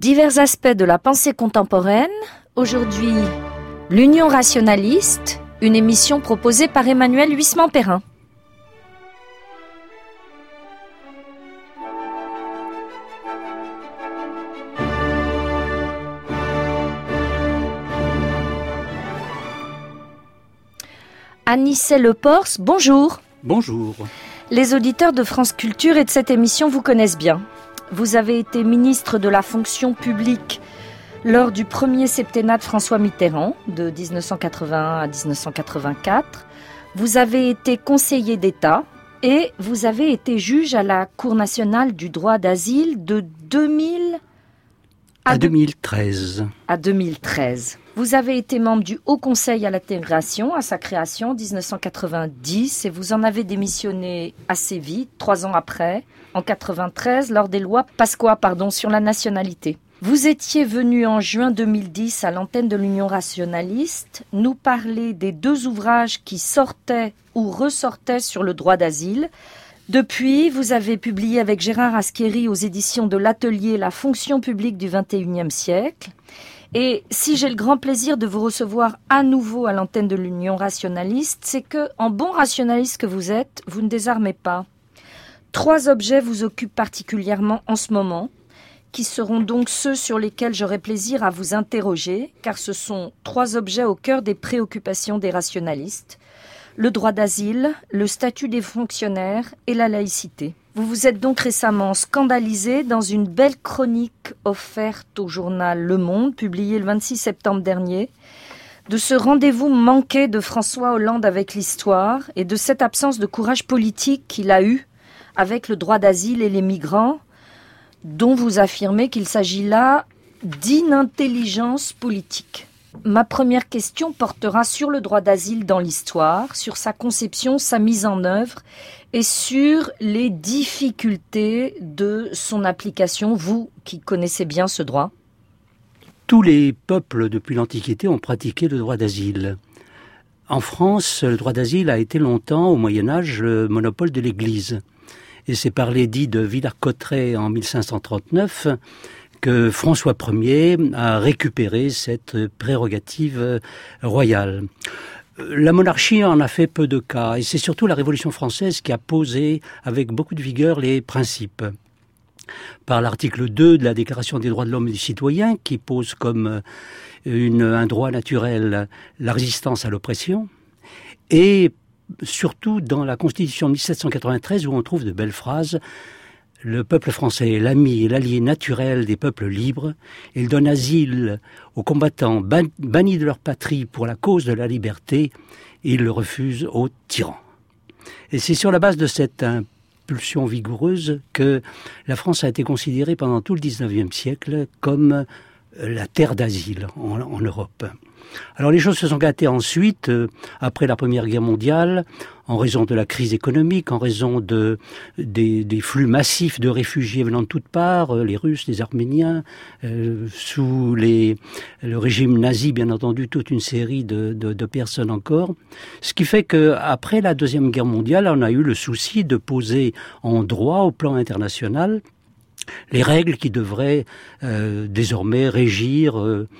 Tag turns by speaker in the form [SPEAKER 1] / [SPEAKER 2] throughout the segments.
[SPEAKER 1] Divers aspects de la pensée contemporaine. Aujourd'hui, l'Union rationaliste, une émission proposée par Emmanuel Huisman-Perrin. Anicet Lepors, bonjour.
[SPEAKER 2] Bonjour.
[SPEAKER 1] Les auditeurs de France Culture et de cette émission vous connaissent bien. Vous avez été ministre de la fonction publique lors du premier septennat de François Mitterrand, de 1981 à 1984. Vous avez été conseiller d'État et vous avez été juge à la Cour nationale du droit d'asile de 2000
[SPEAKER 2] à 2013.
[SPEAKER 1] À 2013. Vous avez été membre du Haut Conseil à l'intégration à sa création en 1990 et vous en avez démissionné assez vite, 3 ans après, en 1993, lors des lois Pasqua, sur la nationalité. Vous étiez venu en juin 2010 à l'antenne de l'Union rationaliste nous parler des 2 ouvrages qui sortaient ou ressortaient sur le droit d'asile. Depuis, vous avez publié avec Gérard Asqueri aux éditions de l'Atelier La fonction publique du XXIe siècle. Et si j'ai le grand plaisir de vous recevoir à nouveau à l'antenne de l'Union rationaliste, c'est que, en bon rationaliste que vous êtes, vous ne désarmez pas. 3 objets vous occupent particulièrement en ce moment, qui seront donc ceux sur lesquels j'aurai plaisir à vous interroger, car ce sont 3 objets au cœur des préoccupations des rationalistes. Le droit d'asile, le statut des fonctionnaires et la laïcité. Vous vous êtes donc récemment scandalisé dans une belle chronique offerte au journal Le Monde, publiée le 26 septembre dernier, de ce rendez-vous manqué de François Hollande avec l'histoire et de cette absence de courage politique qu'il a eu avec le droit d'asile et les migrants, dont vous affirmez qu'il s'agit là d'inintelligence politique. Ma première question portera sur le droit d'asile dans l'histoire, sur sa conception, sa mise en œuvre et sur les difficultés de son application, vous qui connaissez bien ce droit.
[SPEAKER 2] Tous les peuples depuis l'Antiquité ont pratiqué le droit d'asile. En France, le droit d'asile a été longtemps, au Moyen-Âge, le monopole de l'Église. Et c'est par l'édit de Villers-Cotterêts en 1539 que François Ier a récupéré cette prérogative royale. La monarchie en a fait peu de cas, et c'est surtout la Révolution française qui a posé avec beaucoup de vigueur les principes. Par l'article 2 de la Déclaration des droits de l'homme et du citoyen, qui pose comme un droit naturel la résistance à l'oppression, et surtout dans la Constitution de 1793 où on trouve de belles phrases. Le peuple français est l'ami et l'allié naturel des peuples libres. Il donne asile aux combattants bannis de leur patrie pour la cause de la liberté et il le refuse aux tyrans. Et c'est sur la base de cette impulsion vigoureuse que la France a été considérée pendant tout le XIXe siècle comme la terre d'asile en Europe. Alors les choses se sont gâtées ensuite, après la Première Guerre mondiale, en raison de la crise économique, en raison des flux massifs de réfugiés venant de toutes parts, les Russes, les Arméniens, sous le régime nazi, bien entendu, toute une série de personnes encore. Ce qui fait qu'après la Deuxième Guerre mondiale, on a eu le souci de poser en droit au plan international les règles qui devraient désormais régir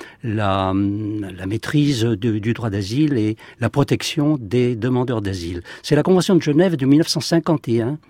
[SPEAKER 2] la maîtrise du droit d'asile et la protection des demandeurs d'asile. C'est la Convention de Genève de 1951,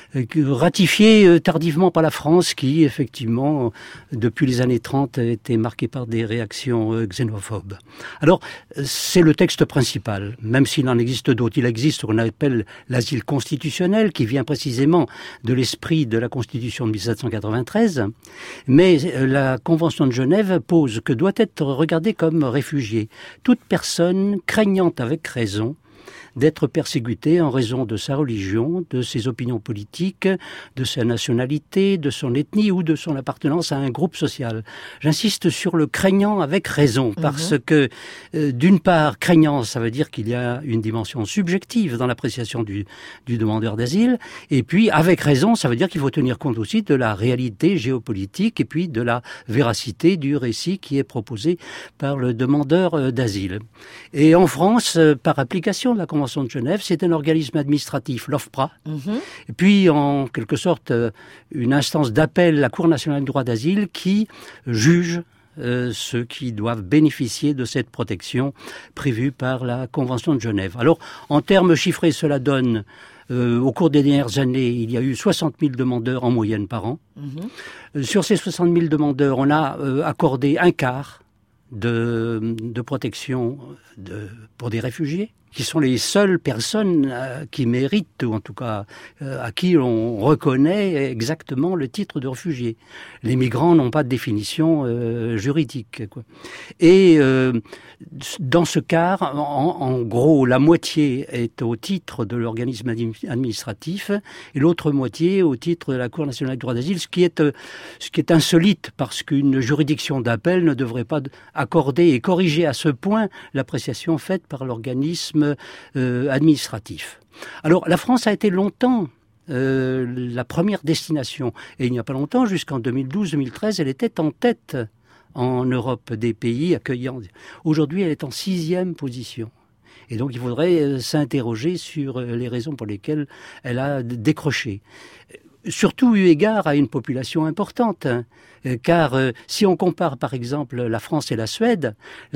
[SPEAKER 2] ratifiée tardivement par la France, qui, effectivement, depuis les années 30, était marquée par des réactions xénophobes. Alors, c'est le texte principal, même s'il en existe d'autres. Il existe ce qu'on appelle l'asile constitutionnel, qui vient précisément de l'esprit de la Constitution de 1793, mais la Convention de Genève pose que doit être regardée comme réfugié toute personne craignant avec raison d'être persécuté en raison de sa religion, de ses opinions politiques, de sa nationalité, de son ethnie ou de son appartenance à un groupe social. J'insiste sur le craignant avec raison, parce que, d'une part, craignant, ça veut dire qu'il y a une dimension subjective dans l'appréciation du demandeur d'asile, et puis, avec raison, ça veut dire qu'il faut tenir compte aussi de la réalité géopolitique et puis de la véracité du récit qui est proposé par le demandeur d'asile. Et en France, par application de la Convention Convention de Genève, c'est un organisme administratif, l'OFPRA, et puis en quelque sorte une instance d'appel, la Cour nationale du droit d'asile, qui juge ceux qui doivent bénéficier de cette protection prévue par la Convention de Genève. Alors, en termes chiffrés, cela donne, au cours des dernières années, il y a eu 60 000 demandeurs en moyenne par an. Sur ces 60 000 demandeurs, on a accordé un quart de protection pour des réfugiés, qui sont les seules personnes qui méritent, ou en tout cas à qui on reconnaît exactement le titre de réfugié. Les migrants n'ont pas de définition juridique, quoi. Et dans ce quart, en gros, la moitié est au titre de l'organisme administratif et l'autre moitié au titre de la Cour nationale du droit d'asile, ce qui est insolite parce qu'une juridiction d'appel ne devrait pas accorder et corriger à ce point l'appréciation faite par l'organisme administratif. Alors, la France a été longtemps la première destination. Et il n'y a pas longtemps, jusqu'en 2012-2013, elle était en tête en Europe des pays accueillants. Aujourd'hui, elle est en 6e position. Et donc, il faudrait s'interroger sur les raisons pour lesquelles elle a décroché. Surtout eu égard à une population importante, hein, car si on compare par exemple la France et la Suède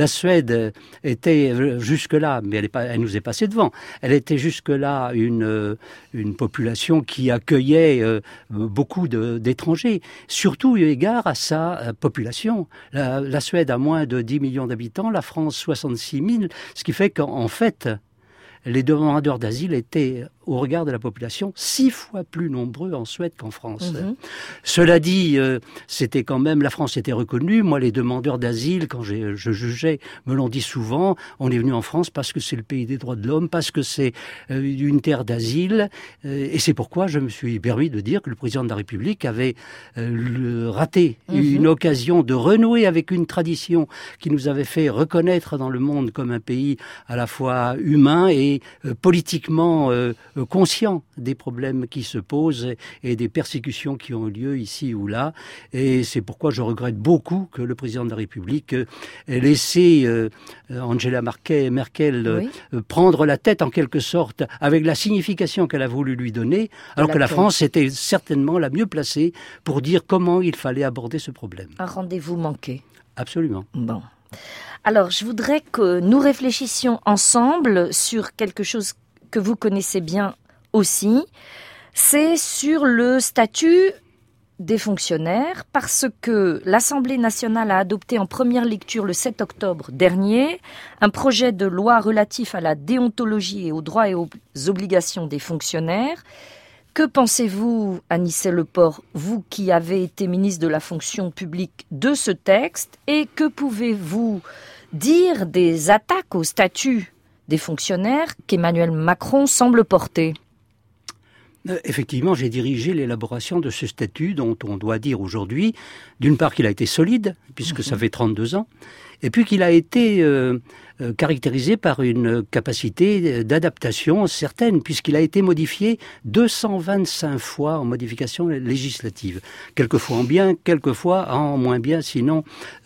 [SPEAKER 2] était jusque-là, mais elle nous est passée devant, elle était jusque-là une population qui accueillait beaucoup d'étrangers, surtout eu égard à sa population. La Suède a moins de 10 millions d'habitants, la France 66 000, ce qui fait qu'en fait, les demandeurs d'asile étaient, au regard de la population, 6 fois plus nombreux en Suède qu'en France. Cela dit, c'était quand même, la France était reconnue. Moi, les demandeurs d'asile, quand je jugeais, me l'ont dit souvent, on est venu en France parce que c'est le pays des droits de l'homme, parce que c'est une terre d'asile. Et c'est pourquoi je me suis permis de dire que le président de la République avait raté une occasion de renouer avec une tradition qui nous avait fait reconnaître dans le monde comme un pays à la fois humain et politiquement conscient des problèmes qui se posent et des persécutions qui ont lieu ici ou là. Et c'est pourquoi je regrette beaucoup que le président de la République ait laissé Angela Merkel prendre la tête en quelque sorte avec la signification qu'elle a voulu lui donner, alors que la France était certainement la mieux placée pour dire comment il fallait aborder ce problème.
[SPEAKER 1] Un rendez-vous manqué.
[SPEAKER 2] Absolument.
[SPEAKER 1] Bon. Alors, je voudrais que nous réfléchissions ensemble sur quelque chose que vous connaissez bien aussi. C'est sur le statut des fonctionnaires, parce que l'Assemblée nationale a adopté en première lecture le 7 octobre dernier un projet de loi relatif à la déontologie et aux droits et aux obligations des fonctionnaires. Que pensez-vous, Anicet Le Pors, vous qui avez été ministre de la fonction publique, de ce texte, et que pouvez-vous dire des attaques au statut des fonctionnaires qu'Emmanuel Macron semble porter ?
[SPEAKER 2] Effectivement, j'ai dirigé l'élaboration de ce statut dont on doit dire aujourd'hui, d'une part qu'il a été solide, puisque ça fait 32 ans, et puis qu'il a été caractérisé par une capacité d'adaptation certaine, puisqu'il a été modifié 225 fois en modification législative, quelquefois en bien, quelquefois en moins bien, sinon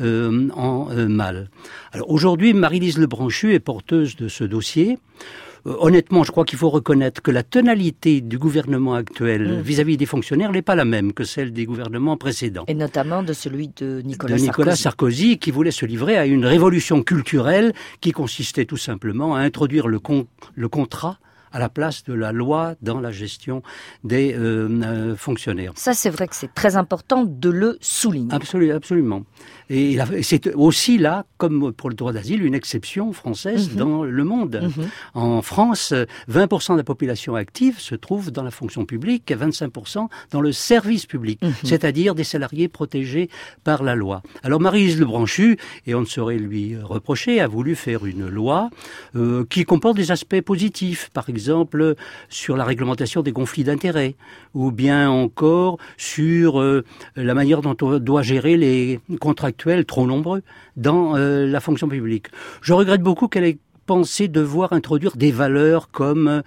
[SPEAKER 2] en mal. Alors aujourd'hui, Marie-Lise Lebranchu est porteuse de ce dossier. Honnêtement, je crois qu'il faut reconnaître que la tonalité du gouvernement actuel vis-à-vis des fonctionnaires n'est pas la même que celle des gouvernements précédents.
[SPEAKER 1] Et notamment de celui de Nicolas
[SPEAKER 2] Sarkozy, qui voulait se livrer à une révolution culturelle qui consistait tout simplement à introduire le contrat à la place de la loi dans la gestion des fonctionnaires.
[SPEAKER 1] Ça, c'est vrai que c'est très important de le souligner.
[SPEAKER 2] Absolument. Et c'est aussi là, comme pour le droit d'asile, une exception française dans le monde. En France, 20% de la population active se trouve dans la fonction publique et 25% dans le service public, c'est-à-dire des salariés protégés par la loi. Alors Marie-Lise Lebranchu, et on ne saurait lui reprocher, a voulu faire une loi qui comporte des aspects positifs, par exemple sur la réglementation des conflits d'intérêts, ou bien encore sur la manière dont on doit gérer les contractuels trop nombreux dans la fonction publique. Je regrette beaucoup qu'elle ait pensé devoir introduire des valeurs comme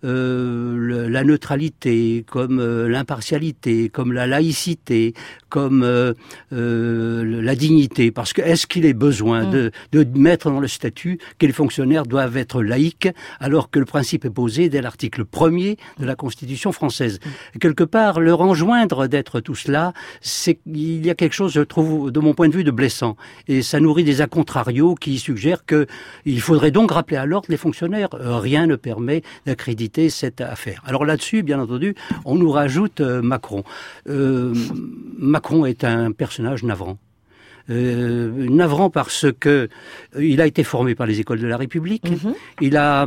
[SPEAKER 2] la neutralité, comme l'impartialité, comme la laïcité, comme la dignité. Parce que est-ce qu'il est besoin de mettre dans le statut que les fonctionnaires doivent être laïcs, alors que le principe est posé dès l'article 1er de la Constitution française. Quelque part, leur enjoindre d'être tout cela, il y a quelque chose, je trouve, de mon point de vue, de blessant. Et ça nourrit des a contrario qui suggèrent qu'il faudrait donc rappeler à l'ordre les fonctionnaires. Rien ne permet d'accréditer cette affaire. Alors là-dessus, bien entendu, on nous rajoute Macron. Macron est un personnage navrant. Navrant parce que il a été formé par les écoles de la République. Il a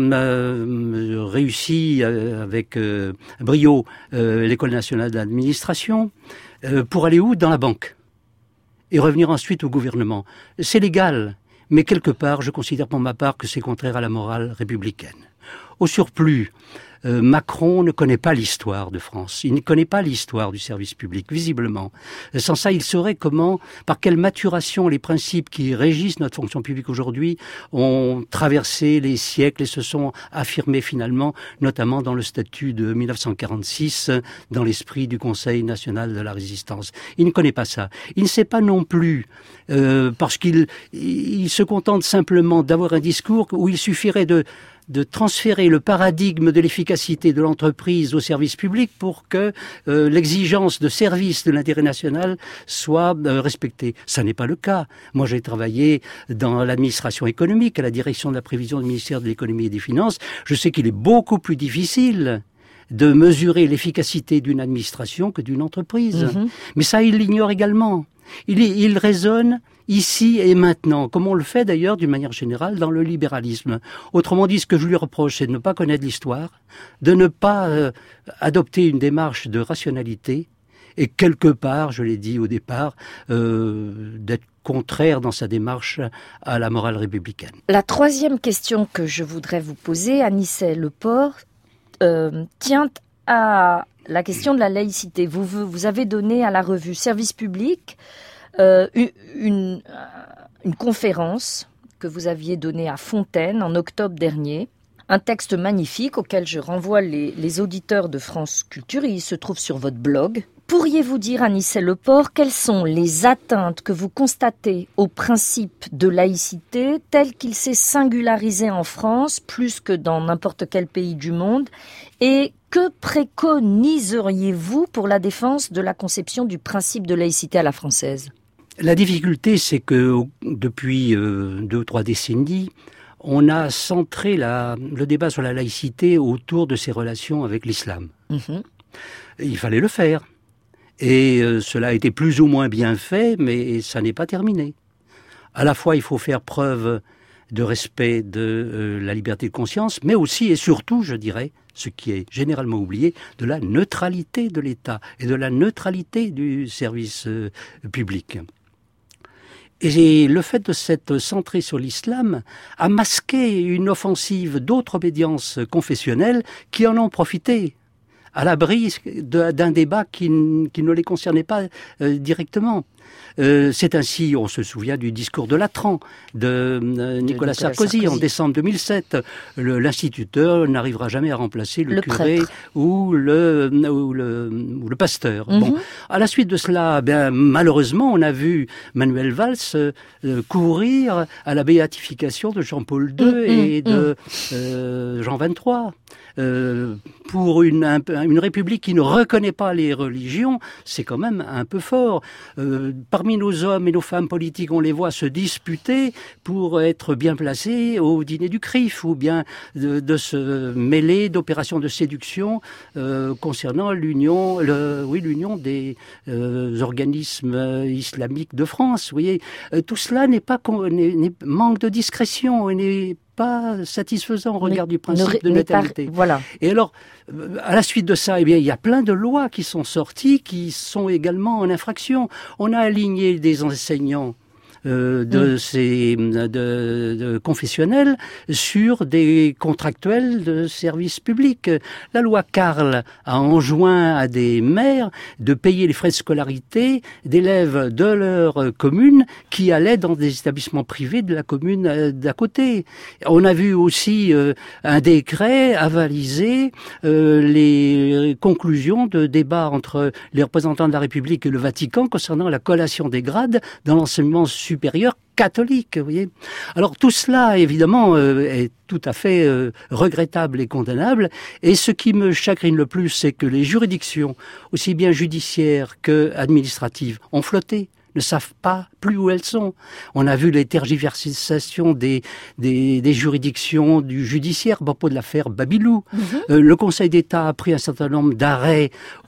[SPEAKER 2] réussi avec brio l'école nationale d'administration pour aller où? Dans la banque et revenir ensuite au gouvernement. C'est légal, mais quelque part, je considère pour ma part que c'est contraire à la morale républicaine. Au surplus, Macron ne connaît pas l'histoire de France. Il ne connaît pas l'histoire du service public, visiblement. Sans ça, il saurait par quelle maturation les principes qui régissent notre fonction publique aujourd'hui ont traversé les siècles et se sont affirmés finalement, notamment dans le statut de 1946, dans l'esprit du Conseil national de la résistance. Il ne connaît pas ça. Il ne sait pas non plus, parce qu'il se contente simplement d'avoir un discours où il suffirait de transférer le paradigme de l'efficacité de l'entreprise au service public pour que l'exigence de service de l'intérêt national soit respectée. Ça n'est pas le cas. Moi, j'ai travaillé dans l'administration économique, à la direction de la prévision du ministère de l'économie et des finances. Je sais qu'il est beaucoup plus difficile de mesurer l'efficacité d'une administration que d'une entreprise. Mais ça, il l'ignore également. Il raisonne ici et maintenant, comme on le fait d'ailleurs d'une manière générale dans le libéralisme. Autrement dit, ce que je lui reproche, c'est de ne pas connaître l'histoire, de ne pas adopter une démarche de rationalité, et quelque part, je l'ai dit au départ, d'être contraire dans sa démarche à la morale républicaine.
[SPEAKER 1] La troisième question que je voudrais vous poser, Anicet Leport, tient à la question de la laïcité. Vous avez donné à la revue Service Public une conférence que vous aviez donnée à Fontaine en octobre dernier. Un texte magnifique auquel je renvoie les auditeurs de France Culture. Il se trouve sur votre blog. Pourriez-vous dire, Anicet Leport, quelles sont les atteintes que vous constatez au principe de laïcité tel qu'il s'est singularisé en France, plus que dans n'importe quel pays du monde, et que préconiseriez-vous pour la défense de la conception du principe de laïcité à la française ?
[SPEAKER 2] La difficulté, c'est que depuis 2 ou 3 décennies, on a centré le débat sur la laïcité autour de ses relations avec l'islam. Il fallait le faire. Et cela a été plus ou moins bien fait, mais ça n'est pas terminé. À la fois, il faut faire preuve de respect de la liberté de conscience, mais aussi et surtout, je dirais, ce qui est généralement oublié, de la neutralité de l'État et de la neutralité du service public. Et le fait de s'être centré sur l'islam a masqué une offensive d'autres obédiences confessionnelles qui en ont profité, à l'abri d'un débat qui ne les concernait pas directement. C'est ainsi, on se souvient du discours de Latran de Nicolas Sarkozy en décembre 2007. L'instituteur n'arrivera jamais à remplacer le curé ou le pasteur. Bon, à la suite de cela, malheureusement, on a vu Manuel Valls courir à la béatification de Jean-Paul II et de Jean XXIII. Pour une république qui ne reconnaît pas les religions, c'est quand même un peu fort. Parmi nos hommes et nos femmes politiques, on les voit se disputer pour être bien placés au dîner du CRIF, ou bien de se mêler d'opérations de séduction concernant l'union des organismes islamiques de France. Vous voyez, tout cela manque de discrétion et n'est pas satisfaisant au regard du principe de neutralité.
[SPEAKER 1] Voilà.
[SPEAKER 2] Et alors, à la suite de ça, il y a plein de lois qui sont sorties, qui sont également en infraction. On a aligné des enseignants de confessionnels sur des contractuels de services publics. La loi Carle a enjoint à des maires de payer les frais de scolarité d'élèves de leur commune qui allaient dans des établissements privés de la commune d'à côté. On a vu aussi un décret avaliser les conclusions de débats entre les représentants de la République et le Vatican concernant la collation des grades dans l'enseignement supérieur catholique, vous voyez. Alors tout cela, évidemment, est tout à fait regrettable et condamnable. Et ce qui me chagrine le plus, c'est que les juridictions, aussi bien judiciaires que administratives, ont flotté, ne savent pas plus où elles sont. On a vu les tergiversations des juridictions du judiciaire à propos de l'affaire Babilou. Le Conseil d'État a pris un certain nombre d'arrêts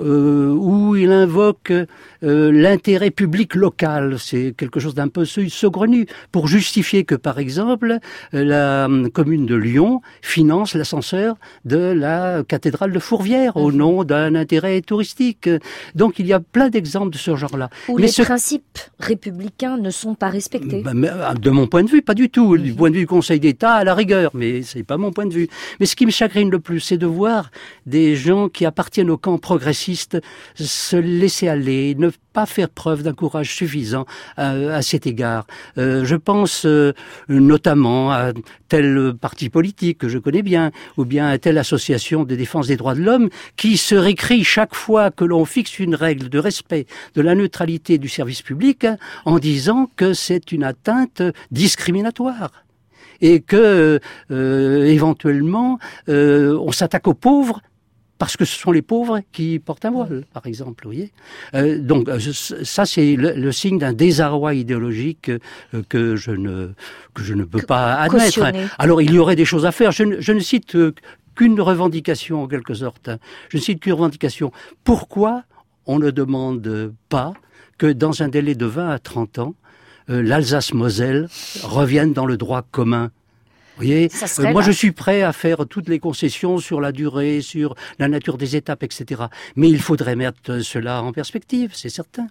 [SPEAKER 2] où il invoque l'intérêt public local. C'est quelque chose d'un peu saugrenu pour justifier que, par exemple, la commune de Lyon finance l'ascenseur de la cathédrale de Fourvière au nom d'un intérêt touristique. Donc il y a plein d'exemples de ce genre-là.
[SPEAKER 1] Où les principes républicains ne sont pas respectés.
[SPEAKER 2] De mon point de vue, pas du tout. Du point de vue du Conseil d'État, à la rigueur, mais c'est pas mon point de vue. Mais ce qui me chagrine le plus, c'est de voir des gens qui appartiennent au camp progressiste se laisser aller, ne pas faire preuve d'un courage suffisant à cet égard. Je pense notamment à tel parti politique que je connais bien, ou bien à telle association de défense des droits de l'homme, qui se récrie chaque fois que l'on fixe une règle de respect de la neutralité du service public en disant que c'est une atteinte discriminatoire. Et que, éventuellement, on s'attaque aux pauvres parce que ce sont les pauvres qui portent un voile, par exemple, vous voyez. Donc ça, c'est le signe d'un désarroi idéologique que je ne peux pas admettre.
[SPEAKER 1] Cautionner.
[SPEAKER 2] Alors, il y aurait des choses à faire. Je ne cite qu'une revendication, en quelque sorte. Je ne cite qu'une revendication. Pourquoi on ne demande pas que dans un délai de 20 à 30 ans, l'Alsace-Moselle revienne dans le droit commun? Vous voyez, moi je suis prêt à faire toutes les concessions sur la durée, sur la nature des étapes, etc. Mais il faudrait mettre cela en perspective, c'est certain.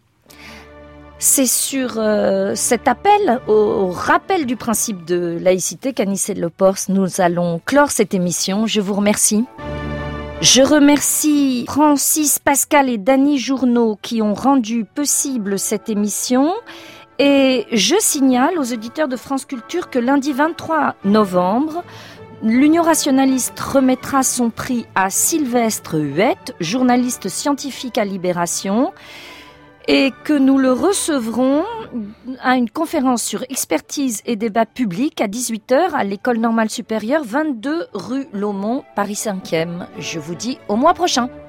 [SPEAKER 1] C'est sur cet appel au rappel du principe de laïcité qu'Anicet Le Pors, nous allons clore cette émission. Je vous remercie. Je remercie Francis Pascal et Dany Journeau qui ont rendu possible cette émission. Et je signale aux auditeurs de France Culture que lundi 23 novembre, l'Union rationaliste remettra son prix à Sylvestre Huette, journaliste scientifique à Libération, et que nous le recevrons à une conférence sur expertise et débat public à 18h à l'École normale supérieure 22 rue Laumont, Paris 5e. Je vous dis au mois prochain.